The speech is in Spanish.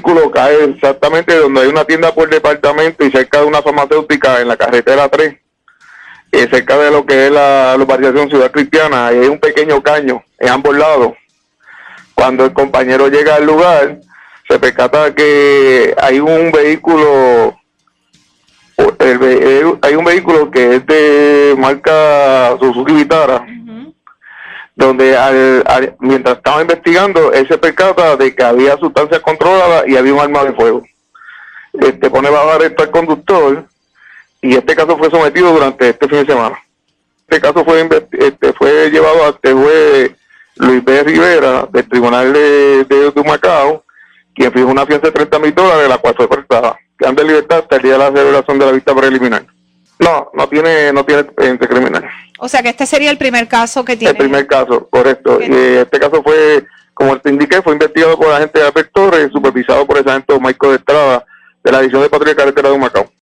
vehículo cae exactamente donde hay una tienda por departamento y cerca de una farmacéutica en la carretera 3, cerca de lo que es la urbanización Ciudad Cristiana, y hay un pequeño caño en ambos lados. Cuando el compañero llega al lugar, se percata que hay un vehículo, hay un vehículo que es de marca Suzuki Vitara, donde mientras estaba investigando, él se percata de que había sustancias controladas y había un arma de fuego. Pone bajo arresto al conductor y este caso fue sometido durante este fin de semana. Este caso fue llevado ante el juez Luis B. Rivera del Tribunal de Humacao, quien fijó una fianza de $30,000, la cual fue prestada. Quedan de libertad hasta el día de la celebración de la vista preliminar. No tiene expediente criminal. O sea que este sería el primer caso que tiene. El primer caso, correcto. Y este caso fue, como te indiqué, fue investigado por la agente de Apertores, supervisado por el sargento Michael Estrada, de la División de Patrulla de Carretera de Humacao.